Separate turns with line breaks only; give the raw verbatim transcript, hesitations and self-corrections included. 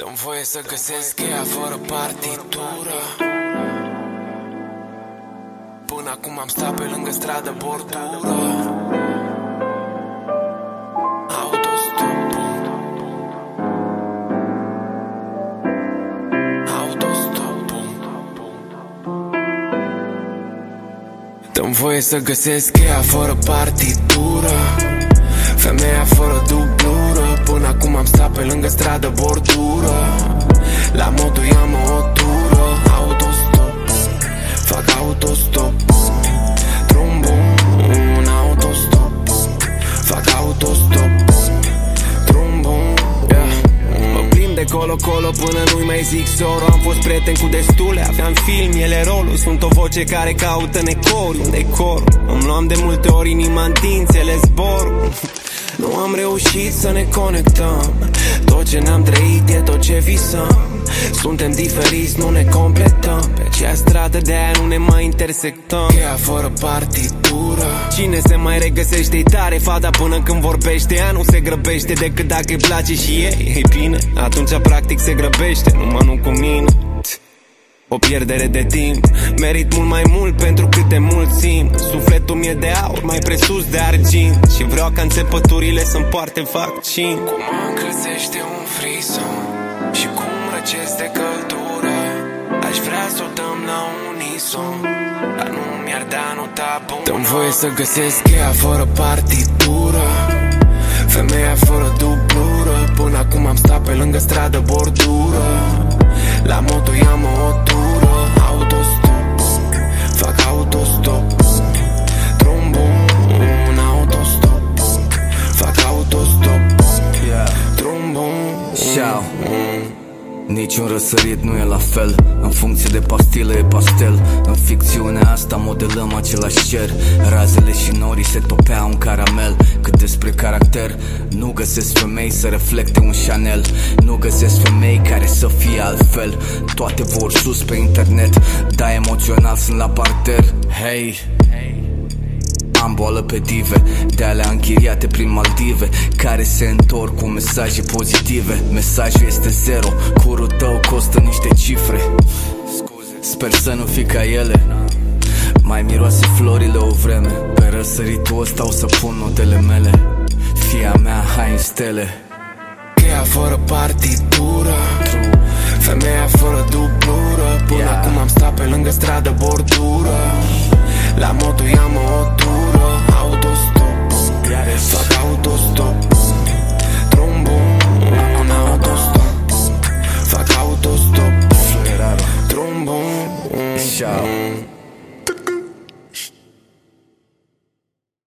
Dă-mi voie să găsesc cheia fără partitură. Până acum am stat pe lângă stradă bordură. Autostop. Autostop. Dă-mi voie să găsesc cheia fără partitură. Femeia fără dublură. Până acum am stat pe lângă stradă bordură. La modul ia-mă o tură. Autostop. Fac autostop. Drum bun. Autostop. Fac autostop. Drum bun. Yeah. Mă plimb de colo-colo până nu-i mai zic soro. Am fost prieten cu destule, aveam film, ele rolul. Sunt o voce care caută necori, un decor. Îmi luam de multe ori inima în dințele zbor. Nu am reușit să ne conectăm. Tot ce ne-am trăit e tot ce visăm. Suntem diferiți, nu ne completăm. Pe aceea stradă, de-aia nu ne mai intersectăm. Cheia fără partitură. Cine se mai regăsește-i tare fata până când vorbește. Ea nu se grăbește decât dacă îi place și ei. Ei bine, atunci practic se grăbește, numai nu cu mine. O pierdere de timp. Merit mult mai mult pentru cât de mult simt. Sufletul mi-e de aur, mai presus de argint. Și vreau ca înțepăturile să-mi poarte vaccin. Cum mă încălzește un frison și cum răcesc de căldură. Aș vrea să o dăm la unison, dar nu mi-ar da nota bună. Dă-mi voie să găsesc cheia fără partitură. Femeia fără dublură. Până acum am stat pe lângă stradă bordură. La modul ia-mă o tură. Autostop. Fac autostop. Drum bun. Autostop. Fac autostop. Drum bun.
Ciao. Niciun răsărit nu e la fel. În funcție de pastilă e pastel. În ficțiunea asta modelăm același cer. Razele și norii se topeau în caramel. Cât despre caracter, nu găsesc femei să reflecte un Chanel. Nu găsesc femei care să fie altfel. Toate vor sus pe internet, dar emoțional sunt la parter. Hey, am boală pe dive, de alea închiriate prin Maldive, care se întorc cu mesaje pozitive. Mesajul este zero, curul tău costă niște cifre. Sper să nu fii ca ele. Mai miroase florile o vreme. Pe răsăritul ăsta o să pun notele mele. Fia mea, hai în stele.
Cheia fără partitură. Femeia fără dublură. Până yeah. acum am stat pe lângă stradă bordură. La modul ia-mă o tură. Autostop. Fac autostop. Drum bun. Autostop. Fac autostop. Drum bun.
Ciao.